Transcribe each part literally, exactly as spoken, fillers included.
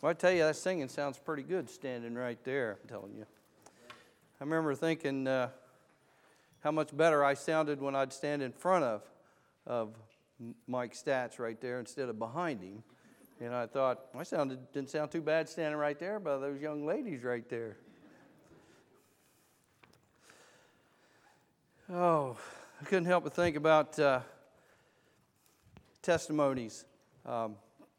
Well, I tell you, that singing sounds pretty good standing right there, I'm telling you. I remember thinking uh, how much better I sounded when I'd stand in front of, of Mike Stats right there instead of behind him. And I thought, I sounded didn't sound too bad standing right there by those young ladies right there. Oh, I couldn't help but think about uh, testimonies. Um,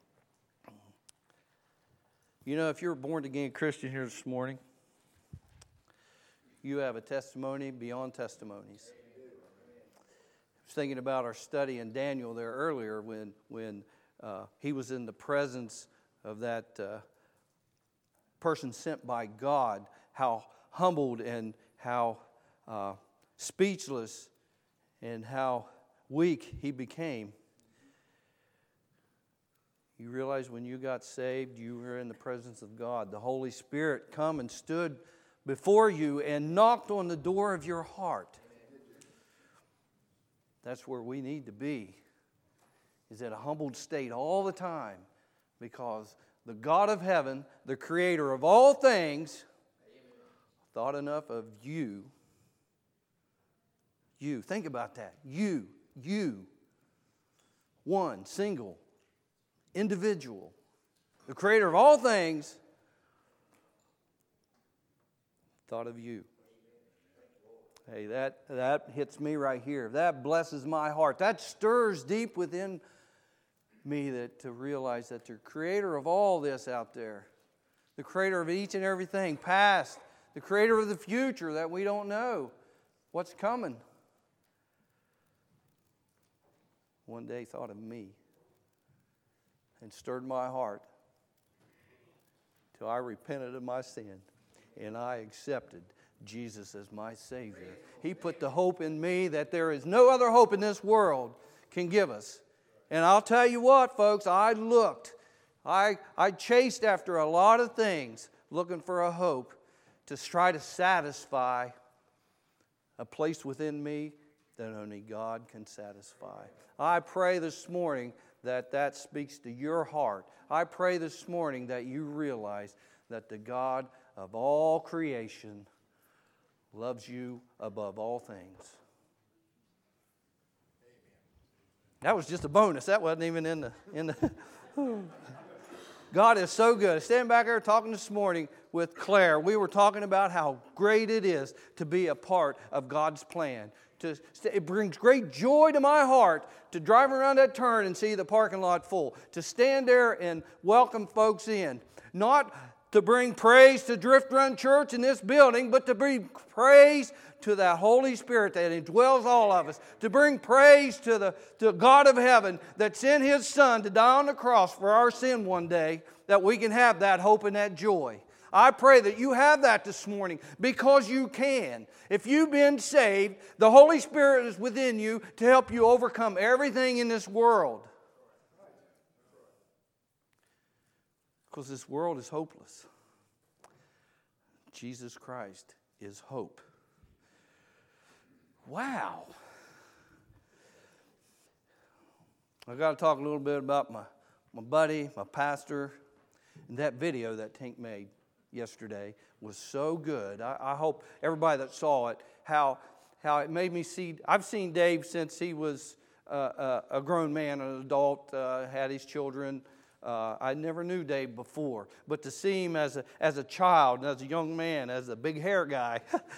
you know, if you're a born-again Christian here this morning, you have a testimony beyond testimonies. I was thinking about our study in Daniel there earlier when when uh, he was in the presence of that uh, person sent by God, how humbled and how uh, speechless and how weak he became. You realize when you got saved, you were in the presence of God. The Holy Spirit come and stood before you and knocked on the door of your heart. That's where we need to be, is at a humbled state all the time, because the God of heaven, the creator of all things, thought enough of you. You, think about that. You, you, one, single, individual, the creator of all things, thought of you. Hey, that, that hits me right here. That blesses my heart. That stirs deep within me that to realize that the creator of all this out there, the creator of each and everything, past, the creator of the future that we don't know what's coming, one day thought of me and stirred my heart till I repented of my sin and I accepted Jesus as my Savior. He put the hope in me that there is no other hope in this world can give us. And I'll tell you what, folks, I looked. I, I chased after a lot of things, looking for a hope to try to satisfy a place within me that only God can satisfy. I pray this morning that that speaks to your heart. I pray this morning that you realize that the God of all creation loves you above all things. That was just a bonus. That wasn't even in the in the. God is so good. Standing back there talking this morning with Claire, we were talking about how great it is to be a part of God's plan. To, it brings great joy to my heart to drive around that turn and see the parking lot full. To stand there and welcome folks in. Not to bring praise to Drift Run Church in this building, but to bring praise to that Holy Spirit that indwells all of us. To bring praise to the to God of heaven that sent His Son to die on the cross for our sin one day, that we can have that hope and that joy. I pray that you have that this morning, because you can. If you've been saved, the Holy Spirit is within you to help you overcome everything in this world. Because this world is hopeless. Jesus Christ is hope. Wow. I've got to talk a little bit about my, my buddy, my pastor, and that video that Tink made yesterday was so good. I, I hope everybody that saw it, how how it made me see. I've seen Dave since he was uh, a, a grown man, an adult, uh, had his children. Uh, I never knew Dave before, but to see him as a as a child, as a young man, as a big hair guy,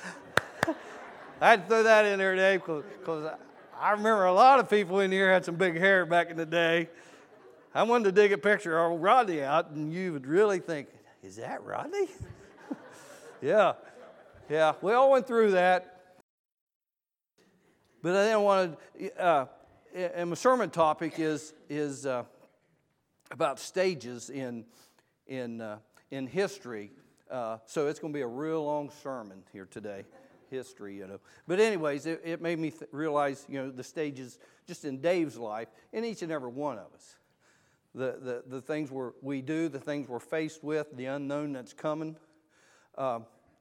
I had to throw that in there, Dave, because I remember a lot of people in here had some big hair back in the day. I wanted to dig a picture of Rodney out, and you would really think, is that Rodney? yeah, yeah. We all went through that, but I then wanted, uh, and my sermon topic is is. Uh, about stages in in uh, in history. Uh, so it's going to be a real long sermon here today, history, you know. But anyways, it, it made me th- realize, you know, the stages just in Dave's life, in each and every one of us. The the, the things we're, we do, the things we're faced with, the unknown that's coming. Um,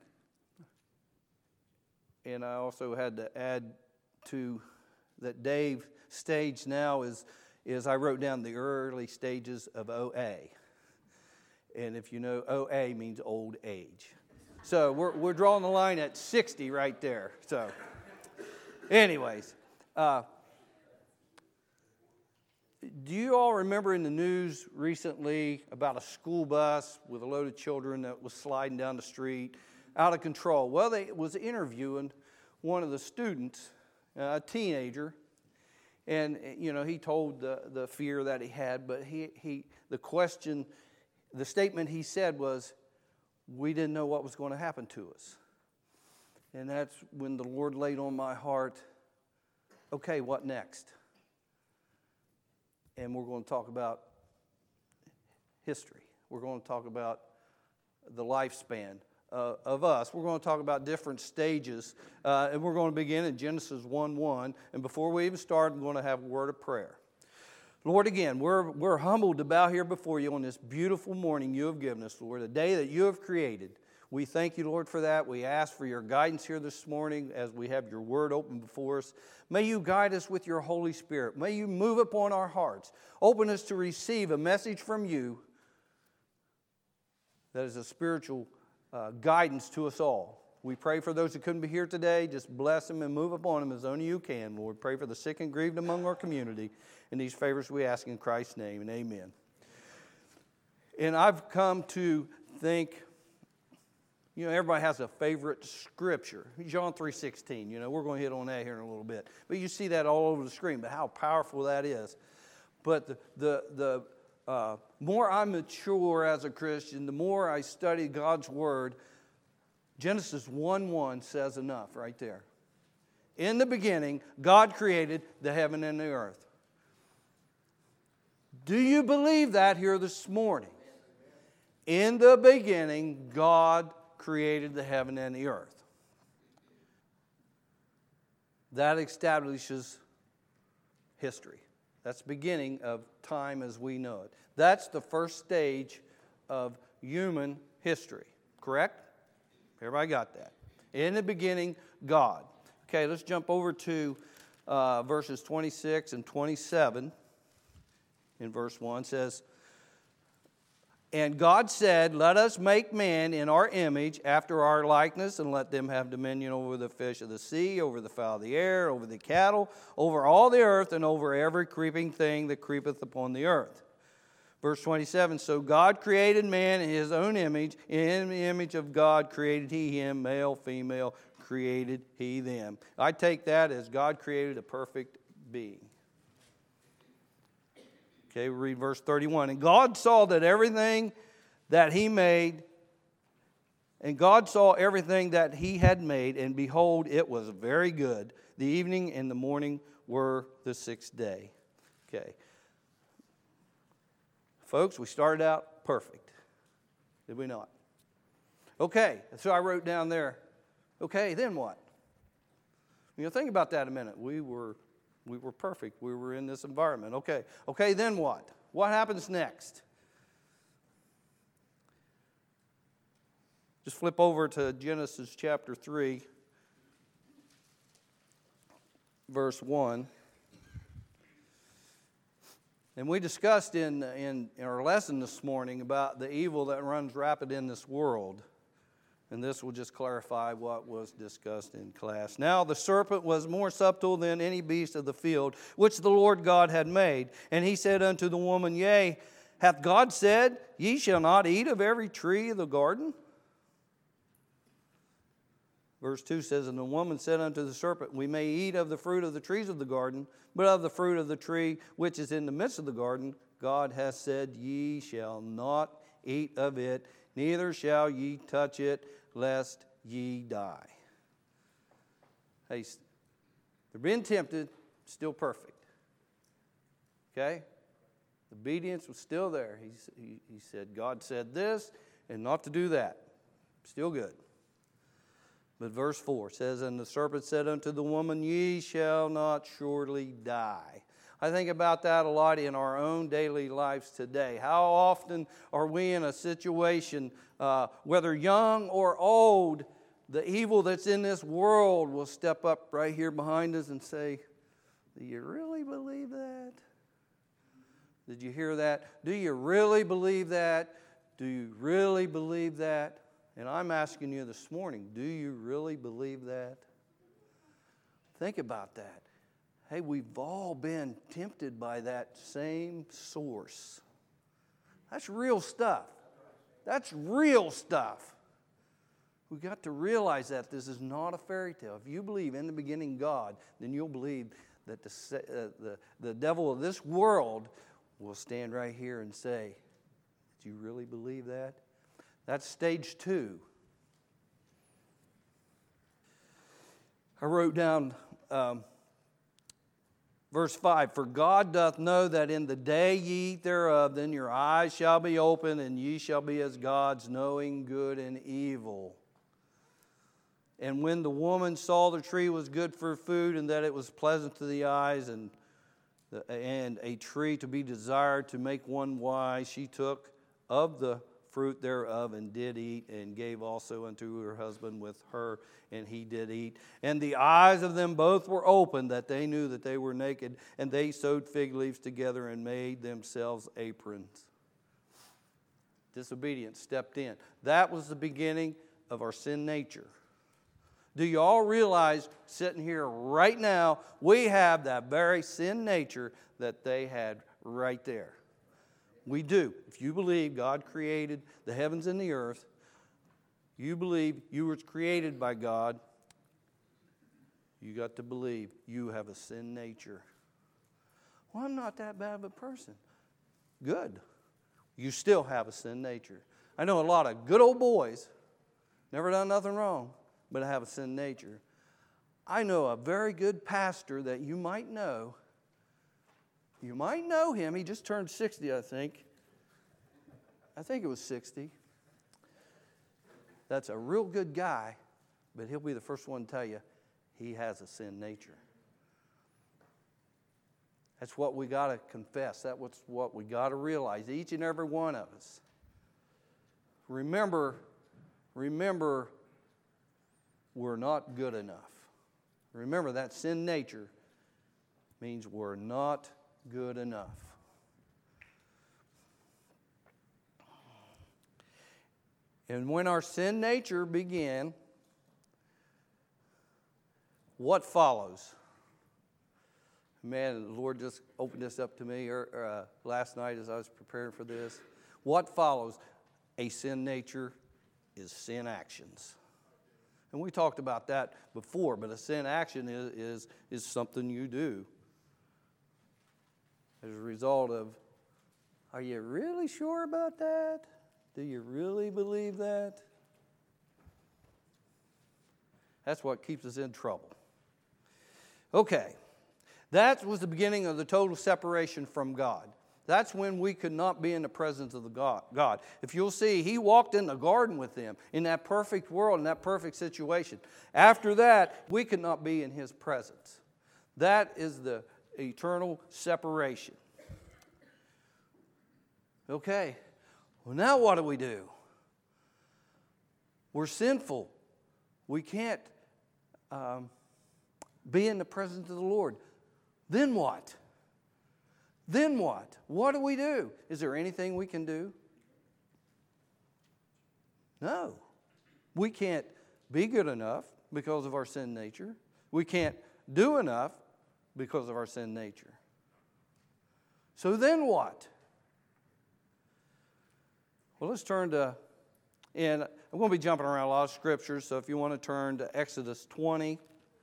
and I also had to add to that Dave's stage now is is I wrote down the early stages of O A. And if you know, O A means old age. So we're, we're drawing the line at sixty right there. So anyways, uh, do you all remember in the news recently about a school bus with a load of children that was sliding down the street out of control? Well, they was interviewing one of the students, a teenager, and you know he told the, the fear that he had, but he, he the question, the statement he said was, we didn't know what was going to happen to us. And that's when the Lord laid on my heart, okay, what next? And we're going to talk about history. We're going to talk about the lifespan uh, of us. We're going to talk about different stages. Uh, and we're going to begin in Genesis one one. And before we even start, I'm going to have a word of prayer. Lord, again, we're, we're humbled to bow here before you on this beautiful morning you have given us, Lord, a day that you have created. We thank you, Lord, for that. We ask for your guidance here this morning as we have your word open before us. May you guide us with your Holy Spirit. May you move upon our hearts. Open us to receive a message from you that is a spiritual uh, guidance to us all. We pray for those who couldn't be here today. Just bless them and move upon them as only you can, Lord. Pray for the sick and grieved among our community. And these favors we ask in Christ's name, and amen. And I've come to think, you know, everybody has a favorite scripture. John three sixteen, you know, we're going to hit on that here in a little bit. But you see that all over the screen, but how powerful that is. But the, the, the uh, more I mature as a Christian, the more I study God's Word, Genesis one one says enough right there. In the beginning, God created the heaven and the earth. Do you believe that here this morning? In the beginning, God created the heaven and the earth. That establishes history. That's the beginning of time as we know it. That's the first stage of human history. Correct? Everybody got that? In the beginning, God. Okay, let's jump over to uh, verses twenty-six and twenty-seven. In verse one says, and God said, let us make man in our image, after our likeness, and let them have dominion over the fish of the sea, over the fowl of the air, over the cattle, over all the earth, and over every creeping thing that creepeth upon the earth. Verse twenty-seven, so God created man in his own image. In the image of God created he him, male, female, created he them. I take that as God created a perfect being. Okay, we read verse thirty-one. And God saw that everything that he made, and God saw everything that he had made, and behold, it was very good. The evening and the morning were the sixth day. Okay. Folks, we started out perfect. Did we not? Okay, so I wrote down there, okay, then what? You know, think about that a minute. We were We were perfect. We were in this environment. Okay. Okay, then what? What happens next? Just flip over to Genesis chapter three, verse one. And we discussed in, in, in our lesson this morning about the evil that runs rapid in this world. And this will just clarify what was discussed in class. Now the serpent was more subtle than any beast of the field, which the Lord God had made. And he said unto the woman, yea, hath God said, ye shall not eat of every tree of the garden? Verse two says, and the woman said unto the serpent, we may eat of the fruit of the trees of the garden, but of the fruit of the tree which is in the midst of the garden, God hath said, ye shall not eat of it, neither shall ye touch it, lest ye die. Hey, they're being tempted, still perfect. Okay? The obedience was still there. He, he, he said, God said this, and not to do that. Still good. But verse four says, and the serpent said unto the woman, ye shall not surely die. I think about that a lot in our own daily lives today. How often are we in a situation, uh, whether young or old, the evil that's in this world will step up right here behind us and say, do you really believe that? Did you hear that? Do you really believe that? Do you really believe that? And I'm asking you this morning, do you really believe that? Think about that. Hey, we've all been tempted by that same source. That's real stuff. That's real stuff. We've got to realize that this is not a fairy tale. If you believe in the beginning God, then you'll believe that the, uh, the, the devil of this world will stand right here and say, do you really believe that? That's stage two. I wrote down um, verse five. For God doth know that in the day ye eat thereof, then your eyes shall be opened, and ye shall be as gods, knowing good and evil. And when the woman saw the tree was good for food, and that it was pleasant to the eyes, and, the, and a tree to be desired to make one wise, she took of the fruit thereof, and did eat, and gave also unto her husband with her, and he did eat. And the eyes of them both were opened, that they knew that they were naked, and they sewed fig leaves together and made themselves aprons. Disobedience stepped in. That was the beginning of our sin nature. Do you all realize, sitting here right now, we have that very sin nature that they had right there? We do. If you believe God created the heavens and the earth, you believe you were created by God, you got to believe you have a sin nature. Well, I'm not that bad of a person. Good. You still have a sin nature. I know a lot of good old boys, never done nothing wrong, but have a sin nature. I know a very good pastor that you might know. You might know him. He just turned sixty, I think. I think it was sixty. That's a real good guy, but he'll be the first one to tell you he has a sin nature. That's what we got to confess. That's what we got to realize, each and every one of us. Remember, remember, we're not good enough. Remember, that sin nature means we're not good enough. And when our sin nature began, what follows? Man, the Lord just opened this up to me uh, last night as I was preparing for this. What follows a sin nature is sin actions. And we talked about that before, but a sin action is, is, is something you do as a result of, are you really sure about that? Do you really believe that? That's what keeps us in trouble. Okay, that was the beginning of the total separation from God. That's when we could not be in the presence of the God. If you'll see, he walked in the garden with them in that perfect world, in that perfect situation. After that, we could not be in his presence. That is the eternal separation. Okay, well, now what do we do? We're sinful. We can't um, be in the presence of the Lord. Then what? Then what? What do we do? Is there anything we can do? No. We can't be good enough because of our sin nature. We can't do enough because of our sin nature. So then what? Well, let's turn to, and I'm going to be jumping around a lot of scriptures, so if you want to turn to Exodus twenty.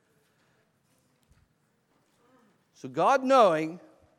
So God, knowing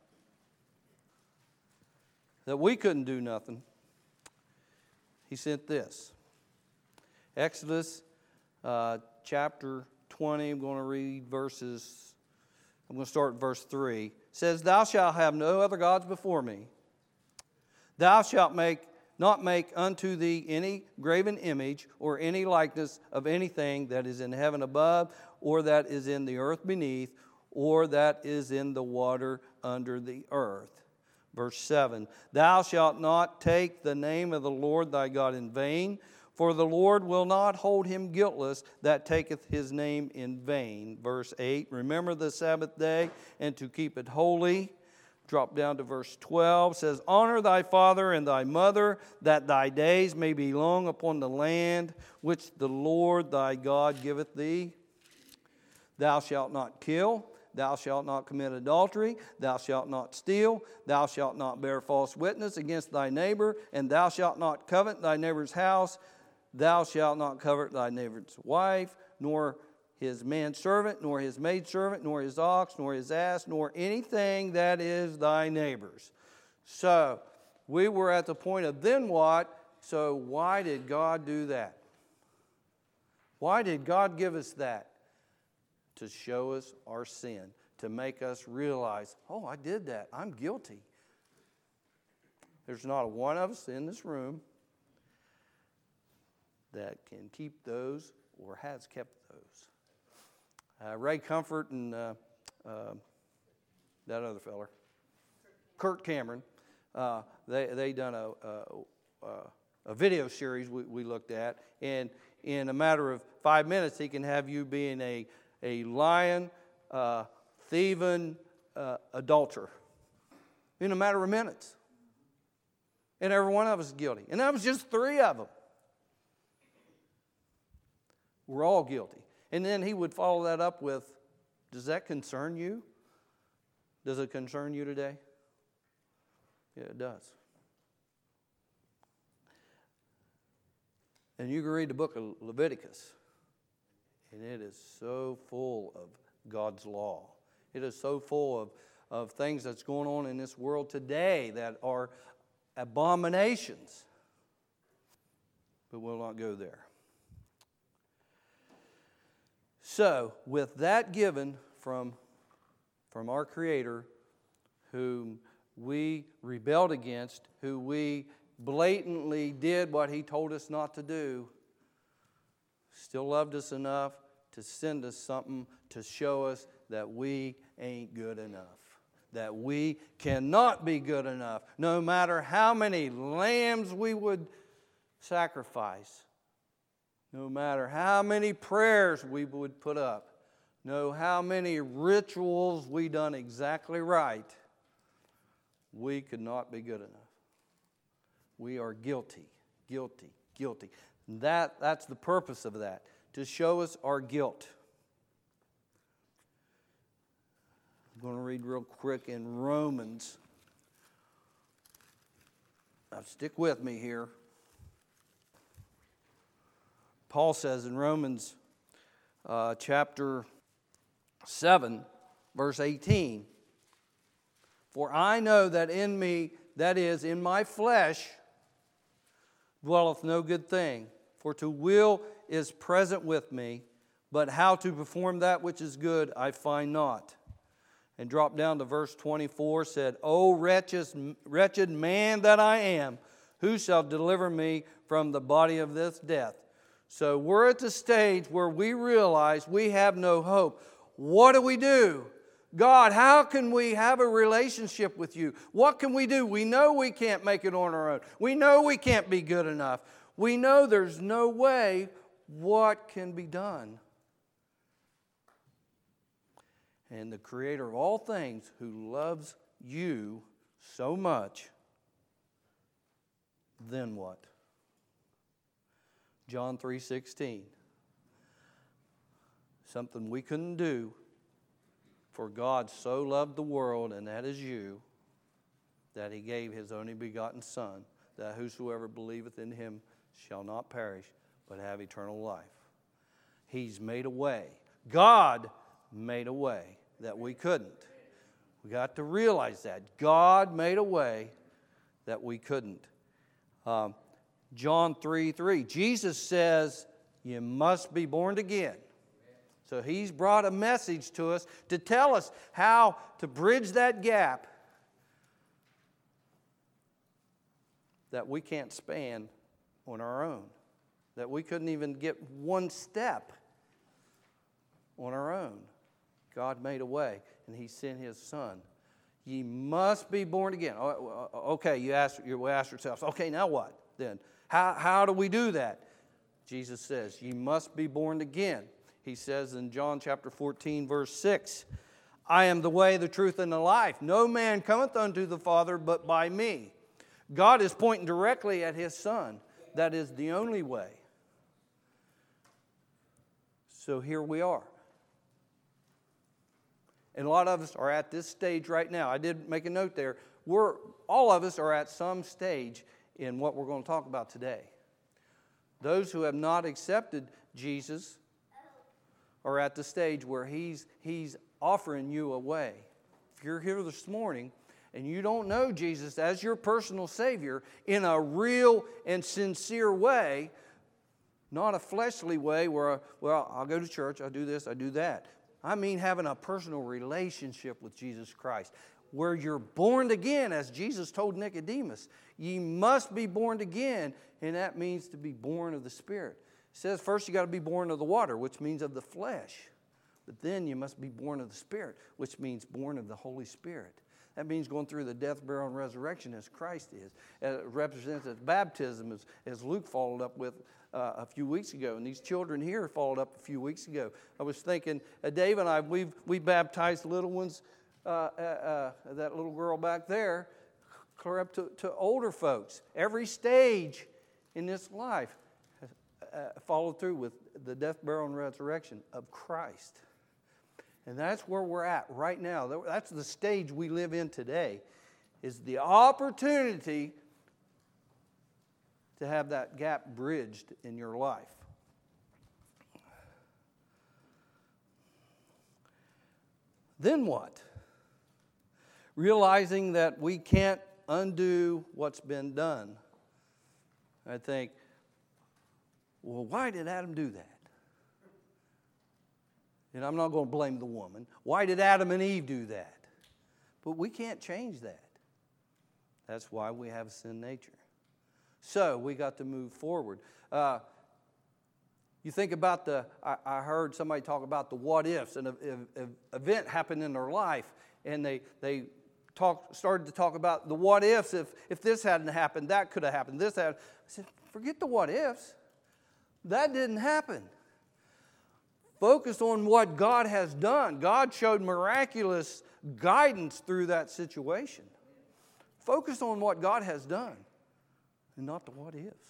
that we couldn't do nothing, he sent this. Exodus uh, chapter twenty, I'm going to read verses, I'm going to start at verse three. It says, Thou shalt have no other gods before me. Thou shalt make not make unto thee any graven image or any likeness of anything that is in heaven above, or that is in the earth beneath, or that is in the water under the earth. Verse seven, Thou shalt not take the name of the Lord thy God in vain, for the Lord will not hold him guiltless that taketh his name in vain. Verse eight, Remember the Sabbath day, and to keep it holy. drop down to verse twelve. It says, honor thy father and thy mother, that thy days may be long upon the land which the Lord thy God giveth thee. Thou shalt not kill. Thou shalt not commit adultery. Thou shalt not steal. Thou shalt not bear false witness against thy neighbor. And thou shalt not covet thy neighbor's house. Thou shalt not covet thy neighbor's wife, nor his manservant, nor his maidservant, nor his ox, nor his ass, nor anything that is thy neighbor's. So, we were at the point of then what? So, why did God do that? Why did God give us that? To show us our sin, to make us realize, oh, I did that. I'm guilty. There's not a one of us in this room that can keep those or has kept those. Uh, Ray Comfort and uh, uh, that other feller, Kurt Cameron, uh, they they done a a, a video series we, we looked at, and in a matter of five minutes, he can have you being a a lying, uh, thieving uh, adulterer in a matter of minutes. And every one of us is guilty. And that was just three of them. We're all guilty. And then he would follow that up with, does that concern you? Does it concern you today? Yeah, it does. And you can read the book of Leviticus. And it is so full of God's law. It is so full of, of things that's going on in this world today that are abominations. But we'll not go there. So, with that given from, from our Creator, whom we rebelled against, who we blatantly did what He told us not to do, still loved us enough to send us something to show us that we ain't good enough. That we cannot be good enough. No matter how many lambs we would sacrifice. No matter how many prayers we would put up. No how many rituals we done exactly right. We could not be good enough. We are guilty, guilty, guilty. That, that's the purpose of that. To show us our guilt. I'm going to read real quick in Romans. Now stick with me here. Paul says in Romans uh, chapter seven, verse eighteen, for I know that in me, that is, in my flesh, dwelleth no good thing. For to will is present with me, but how to perform that which is good I find not. And drop down to verse twenty-four, said, O wretched, wretched man that I am, who shall deliver me from the body of this death? So we're at the stage where we realize we have no hope. What do we do? God, how can we have a relationship with you? What can we do? We know we can't make it on our own. We know we can't be good enough. We know there's no way. What can be done? And the Creator of all things, who loves you so much, then what? John three sixteen. Something we couldn't do. For God so loved the world, and that is you, that He gave His only begotten Son, that whosoever believeth in Him shall not perish, but have eternal life. He's made a way. God made a way that we couldn't. We got to realize that. God made a way that we couldn't. Um, John three three. Jesus says, you must be born again. So He's brought a message to us to tell us how to bridge that gap that we can't span on our own. That we couldn't even get one step on our own. God made a way, and He sent His Son. Ye must be born again. Okay, you ask, you ask yourselves, okay, now what then? How, how do we do that? Jesus says, ye must be born again. He says in John chapter fourteen, verse six, I am the way, the truth, and the life. No man cometh unto the Father but by me. God is pointing directly at His Son. That is the only way. So here we are. And a lot of us are at this stage right now. I did make a note there. We're, all of us are at some stage in what we're going to talk about today. Those who have not accepted Jesus are at the stage where He's, he's offering you a way. If you're here this morning and you don't know Jesus as your personal Savior in a real and sincere way, not a fleshly way where, well, I'll go to church, I'll do this, I do that. I mean having a personal relationship with Jesus Christ, where you're born again, as Jesus told Nicodemus. Ye must be born again, and that means to be born of the Spirit. It says first you got to be born of the water, which means of the flesh. But then you must be born of the Spirit, which means born of the Holy Spirit. That means going through the death, burial, and resurrection as Christ is. It represents as baptism, as, as Luke followed up with uh, a few weeks ago. And these children here followed up a few weeks ago. I was thinking, uh, Dave and I, we've we baptized little ones, uh, uh, uh, that little girl back there, clear up to, to older folks. Every stage in this life has uh, followed through with the death, burial, and resurrection of Christ. And that's where we're at right now. That's the stage we live in today, is the opportunity to have that gap bridged in your life. Then what? Realizing that we can't undo what's been done. I think, well, why did Adam do that? And I'm not going to blame the woman. Why did Adam and Eve do that? But we can't change that. That's why we have sin nature. So we got to move forward. Uh, you think about the, I, I heard somebody talk about the what ifs. An event happened in their life, and they, they talk, started to talk about the what ifs. If, if this hadn't happened, that could have happened. This had. I said, forget the what ifs. That didn't happen. Focus on what God has done. God showed miraculous guidance through that situation. Focus on what God has done and not the what ifs.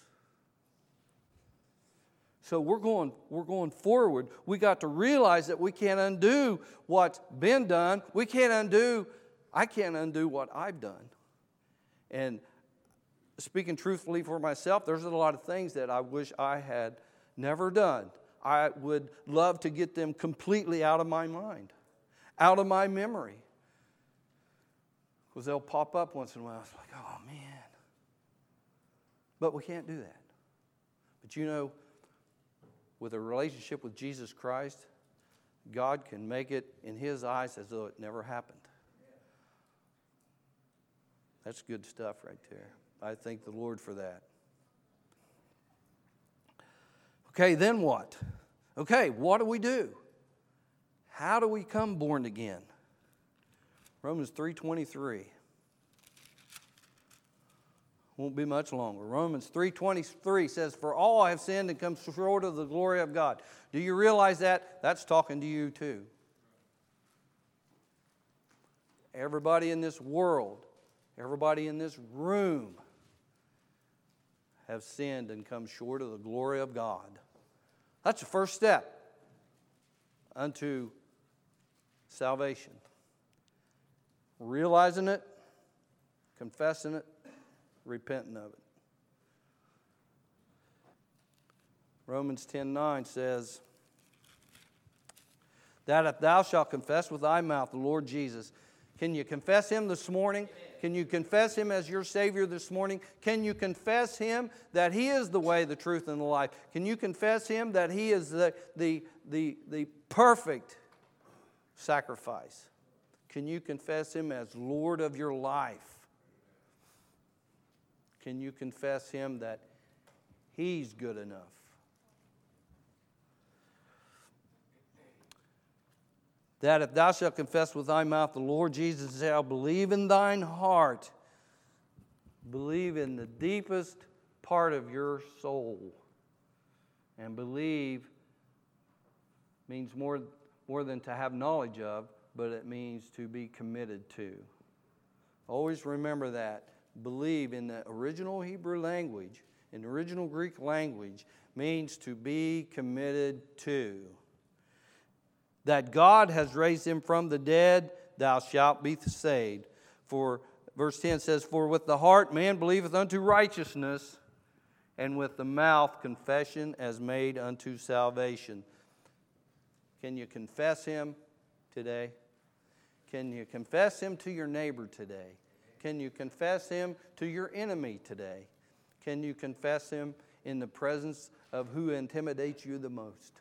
So we're going, we're going forward. We got to realize that we can't undo what's been done. We can't undo, I can't undo what I've done. And speaking truthfully for myself, there's a lot of things that I wish I had never done. I would love to get them completely out of my mind, out of my memory. Because they'll pop up once in a while. It's like, oh, man. But we can't do that. But you know, with a relationship with Jesus Christ, God can make it in His eyes as though it never happened. That's good stuff right there. I thank the Lord for that. Okay, then what? Okay, what do we do? How do we come born again? Romans three twenty-three. Won't be much longer. Romans three twenty-three says, for all have sinned and come short of the glory of God. Do you realize that? That's talking to you too. Everybody in this world, everybody in this room have sinned and come short of the glory of God. That's the first step unto salvation. Realizing it, confessing it, repenting of it. Romans ten nine says, that if thou shalt confess with thy mouth the Lord Jesus. Can you confess Him this morning? Can you confess Him as your Savior this morning? Can you confess Him that He is the way, the truth, and the life? Can you confess Him that He is the, the, the, the perfect sacrifice? Can you confess Him as Lord of your life? Can you confess Him that He's good enough? That if thou shalt confess with thy mouth the Lord Jesus, and shalt believe in thine heart, believe in the deepest part of your soul. And believe means more, more than to have knowledge of, but it means to be committed to. Always remember that. Believe in the original Hebrew language, in the original Greek language, means to be committed to. That God has raised him from the dead, thou shalt be saved. For verse ten says, for with the heart man believeth unto righteousness, and with the mouth confession as made unto salvation. Can you confess him today? Can you confess him to your neighbor today? Can you confess him to your enemy today? Can you confess him in the presence of who intimidates you the most?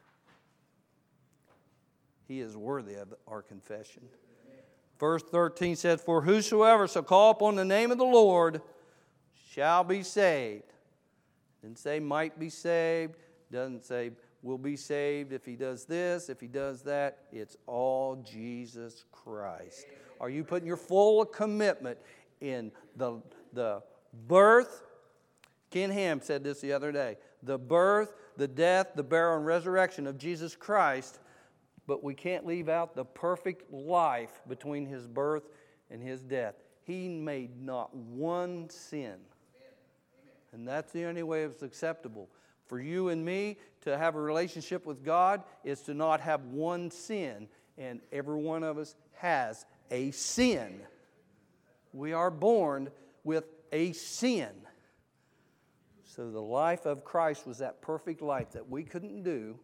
He is worthy of our confession. Verse thirteen says, for whosoever shall call upon the name of the Lord shall be saved. Didn't say might be saved. Doesn't say will be saved if he does this, if he does that. It's all Jesus Christ. Are you putting your full commitment in the, the birth? Ken Ham said this the other day. The birth, the death, the burial, and resurrection of Jesus Christ. But we can't leave out the perfect life between his birth and his death. He made not one sin. And that's the only way it's acceptable. For you and me to have a relationship with God is to not have one sin. And every one of us has a sin. We are born with a sin. So the life of Christ was that perfect life that we couldn't do,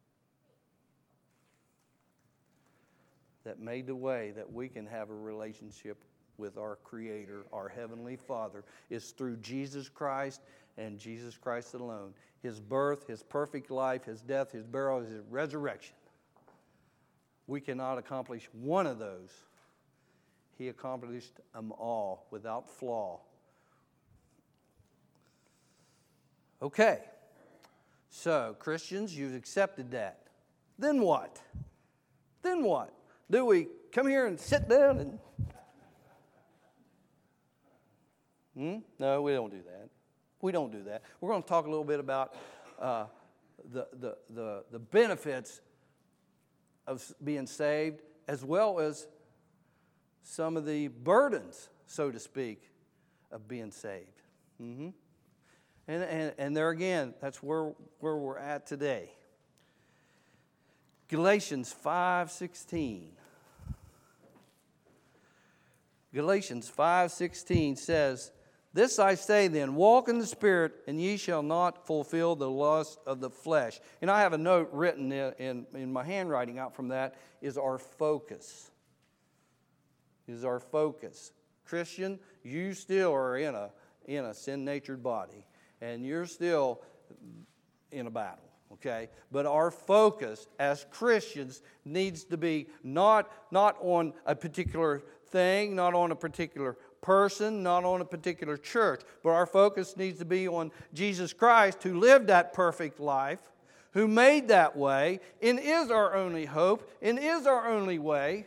that made the way that we can have a relationship with our Creator, our Heavenly Father, is through Jesus Christ and Jesus Christ alone. His birth, His perfect life, His death, His burial, His resurrection. We cannot accomplish one of those. He accomplished them all without flaw. Okay, so Christians, you've accepted that. Then what? Then what? Do we come here and sit down and... Hmm? No, we don't do that. We don't do that. We're going to talk a little bit about uh, the, the, the, the benefits of being saved, as well as some of the burdens, so to speak, of being saved. Mm-hmm. And, and, and there again, that's where, where we're at today. Galatians five sixteen. Galatians five sixteen says, this I say then, walk in the Spirit, and ye shall not fulfill the lust of the flesh. And I have a note written in, in, in my handwriting out from that, is our focus. Is our focus. Christian, you still are in a, in a sin-natured body, and you're still in a battle. Okay, but our focus as Christians needs to be not, not on a particular thing, not on a particular person, not on a particular church, but our focus needs to be on Jesus Christ, who lived that perfect life, who made that way, and is our only hope, and is our only way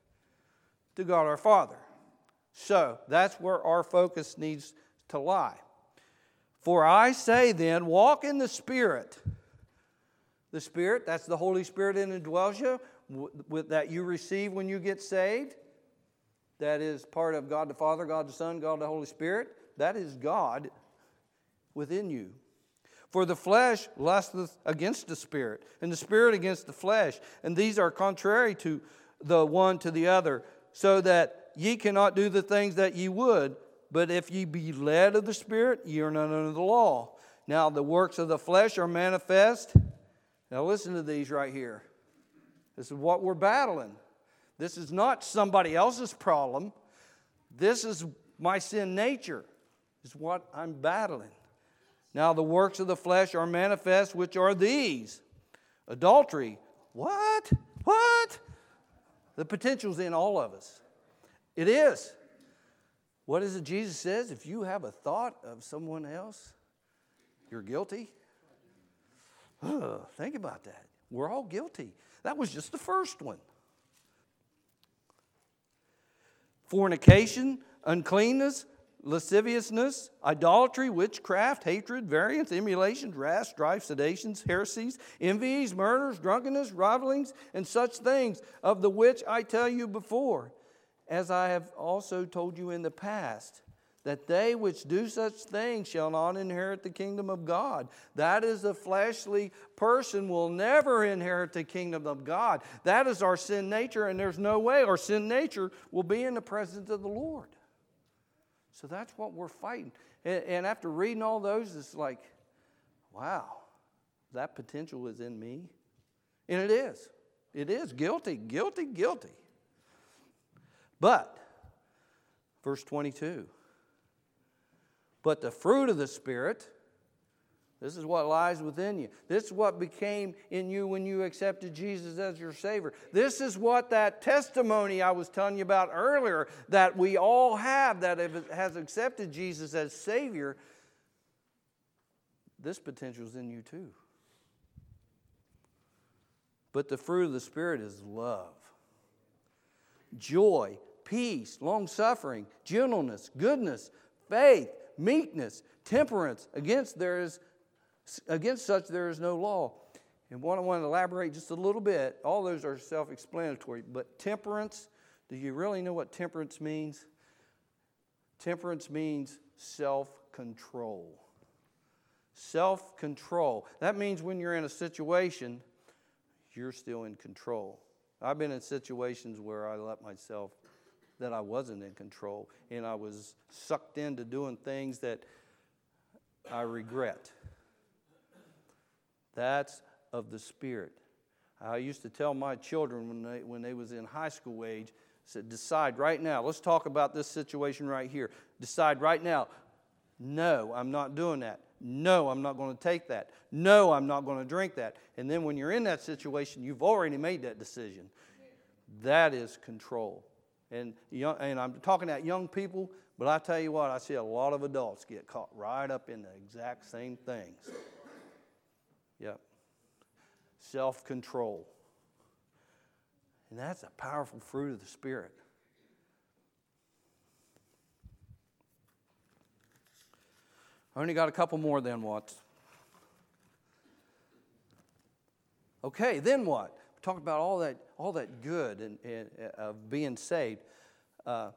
to God our Father. So that's where our focus needs to lie. For I say then, walk in the Spirit. The Spirit, that's the Holy Spirit in and dwells you, with, that you receive when you get saved. That is part of God the Father, God the Son, God the Holy Spirit. That is God within you. For the flesh lusteth against the Spirit, and the Spirit against the flesh. And these are contrary to the one to the other, so that ye cannot do the things that ye would. But if ye be led of the Spirit, ye are not under the law. Now the works of the flesh are manifest. Now listen to these right here. This is what we're battling. This is not somebody else's problem. This is my sin nature. This is what I'm battling. Now the works of the flesh are manifest, which are these. Adultery. What? What? The potential's in all of us. It is. What is it Jesus says? If you have a thought of someone else, you're guilty. Oh, think about that. We're all guilty. That was just the first one. Fornication, uncleanness, lasciviousness, idolatry, witchcraft, hatred, variance, emulations, wrath, strife, sedations, heresies, envies, murders, drunkenness, rivalings, and such things, of the which I tell you before, as I have also told you in the past, that they which do such things shall not inherit the kingdom of God. That is, a fleshly person will never inherit the kingdom of God. That is our sin nature, and there's no way our sin nature will be in the presence of the Lord. So that's what we're fighting. And, and after reading all those, it's like, wow, that potential is in me. And it is. It is. Guilty, guilty, guilty. But, verse twenty-two, but the fruit of the Spirit, this is what lies within you. This is what became in you when you accepted Jesus as your Savior. This is what that testimony I was telling you about earlier that we all have that has accepted Jesus as Savior. This potential is in you too. But the fruit of the Spirit is love, joy, peace, long-suffering, gentleness, goodness, faith, meekness, temperance. Against there is against such there is no law. And what I want to elaborate just a little bit, all those are self-explanatory, but temperance, do you really know what temperance means? Temperance means self-control. Self-control. That means when you're in a situation, you're still in control. I've been in situations where I let myself that I wasn't in control, and I was sucked into doing things that I regret. That's of the Spirit. I used to tell my children when they when they was in high school age, I said, decide right now. Let's talk about this situation right here. Decide right now. No, I'm not doing that. No, I'm not going to take that. No, I'm not going to drink that. And then when you're in that situation, you've already made that decision. That is control. And young, and I'm talking at young people, but I tell you what, I see a lot of adults get caught right up in the exact same things. Yep. Self-control. And that's a powerful fruit of the Spirit. I only got a couple more then what? Okay, then what? We talked about all that all that good and, and uh, of being saved. Uh,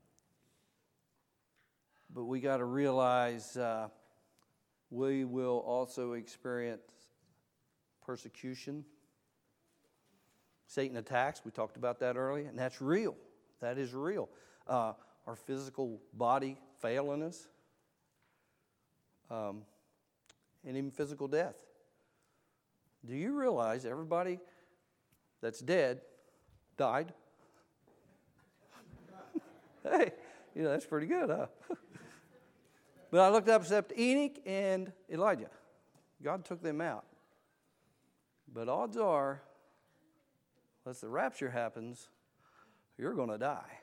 but we got to realize uh, we will also experience persecution. Satan attacks, we talked about that earlier, and that's real. That is real. Uh, our physical body failing us, um, and even physical death. Do you realize everybody that's dead died? Hey, you know, that's pretty good, huh? But I looked up except Enoch and Elijah. God took them out. But odds are, unless the rapture happens, you're going to die.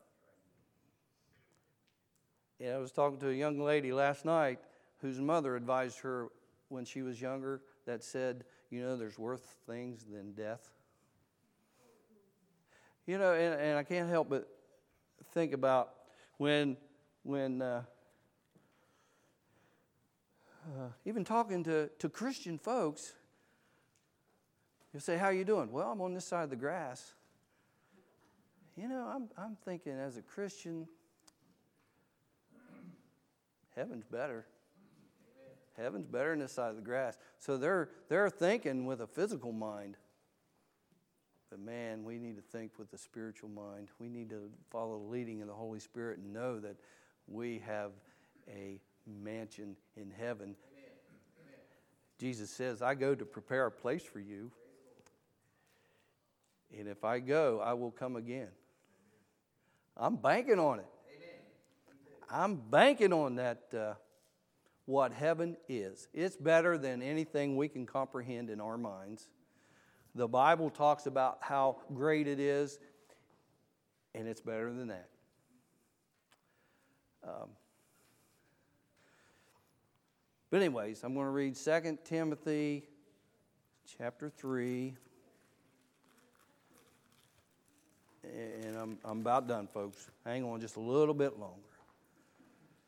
And I was talking to a young lady last night whose mother advised her when she was younger that said, you know, there's worse things than death. You know, and, and I can't help but think about when, when uh, uh, even talking to, to Christian folks, you say, how you doing? Well, I'm on this side of the grass. You know, I'm I'm thinking as a Christian, heaven's better. Heaven's better than this side of the grass. So they're they're thinking with a physical mind. But man, we need to think with the spiritual mind. We need to follow the leading of the Holy Spirit and know that we have a mansion in heaven. Amen. Amen. Jesus says, I go to prepare a place for you. And if I go, I will come again. I'm banking on it. Amen. I'm banking on that, uh, what heaven is. It's better than anything we can comprehend in our minds. The Bible talks about how great it is, and it's better than that. Um, but anyways, I'm going to read Second Timothy chapter three. And I'm, I'm about done, folks. Hang on just a little bit longer.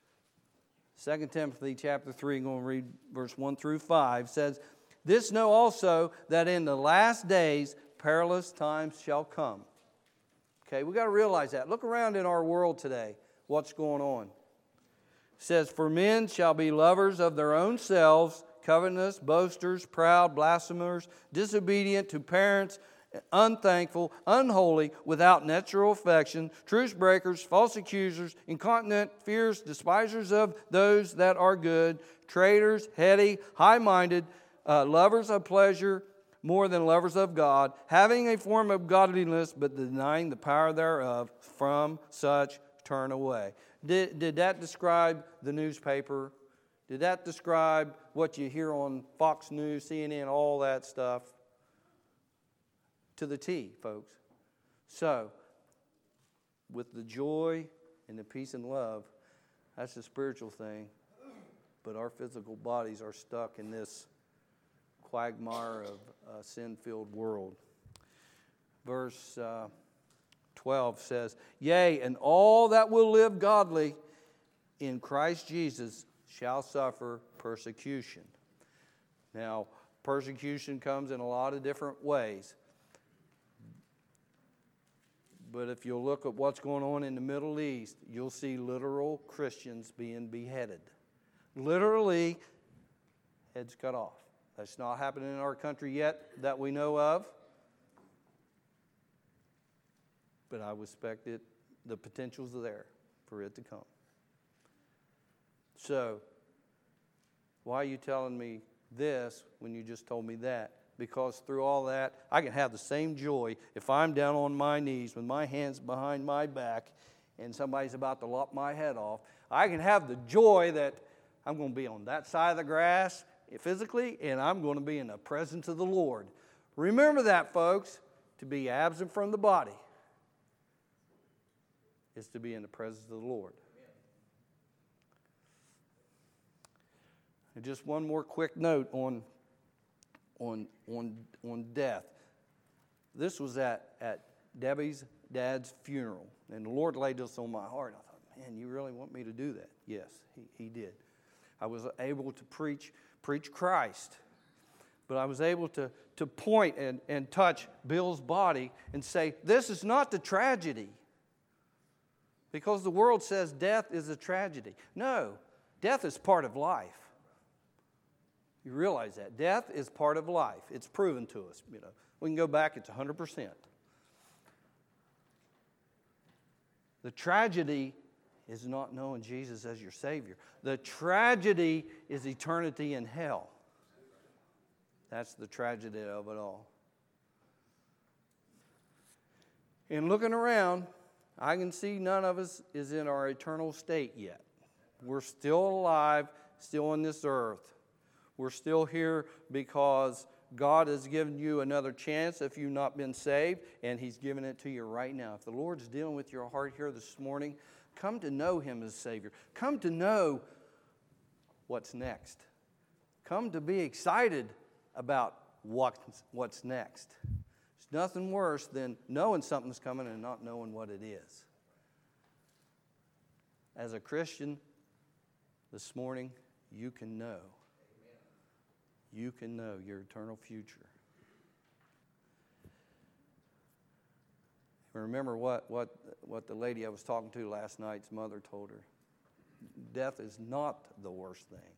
Second Timothy chapter three, I'm going to read verse one through five, says, "This know also, that in the last days perilous times shall come." Okay, we got to realize that. Look around in our world today, what's going on. It says, "For men shall be lovers of their own selves, covetous, boasters, proud, blasphemers, disobedient to parents, unthankful, unholy, without natural affection, truce breakers, false accusers, incontinent, fierce, despisers of those that are good, traitors, heady, high-minded, uh, lovers of pleasure more than lovers of God, having a form of godliness, but denying the power thereof. From such turn away." Did, did that describe the newspaper? Did that describe what you hear on Fox News, C N N, all that stuff? To the T, folks. So, with the joy and the peace and love, that's the spiritual thing. But our physical bodies are stuck in this quagmire of a sin-filled world. Verse uh, twelve says, "Yea, and all that will live godly in Christ Jesus shall suffer persecution." Now, persecution comes in a lot of different ways. But if you'll look at what's going on in the Middle East, you'll see literal Christians being beheaded. Literally, heads cut off. That's not happening in our country yet that we know of. But I would expect it, the potential's there for it to come. So, why are you telling me this when you just told me that? Because through all that, I can have the same joy if I'm down on my knees with my hands behind my back and somebody's about to lop my head off. I can have the joy that I'm going to be on that side of the grass physically, and I'm going to be in the presence of the Lord. Remember that, folks. To be absent from the body is to be in the presence of the Lord. And just one more quick note on On, on, on death. This was at, at Debbie's dad's funeral, and the Lord laid this on my heart. I thought, man, you really want me to do that? Yes, he, he did. I was able to preach preach Christ, but I was able to, to point and, and touch Bill's body and say, this is not the tragedy. Because the world says death is a tragedy. No, death is part of life. You realize that. Death is part of life. It's proven to us. You know, we can go back, it's one hundred percent. The tragedy is not knowing Jesus as your Savior. The tragedy is eternity in hell. That's the tragedy of it all. And looking around, I can see none of us is in our eternal state yet. We're still alive, still on this earth. We're still here because God has given you another chance if you've not been saved, and He's given it to you right now. If the Lord's dealing with your heart here this morning, come to know Him as Savior. Come to know what's next. Come to be excited about what, what's next. There's nothing worse than knowing something's coming and not knowing what it is. As a Christian, this morning, you can know. You can know your eternal future. Remember what, what, what the lady I was talking to last night's mother told her. Death is not the worst thing.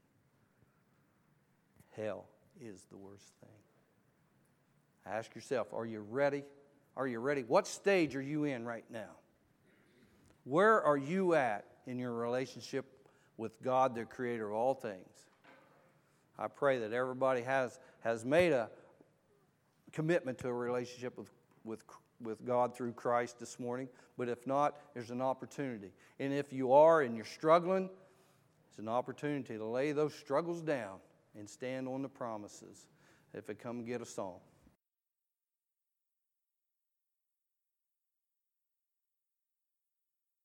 Hell is the worst thing. Ask yourself, are you ready? Are you ready? What stage are you in right now? Where are you at in your relationship with God, the Creator of all things? I pray that everybody has, has made a commitment to a relationship with, with, with God through Christ this morning. But if not, there's an opportunity. And if you are and you're struggling, it's an opportunity to lay those struggles down and stand on the promises. If it come, get a song.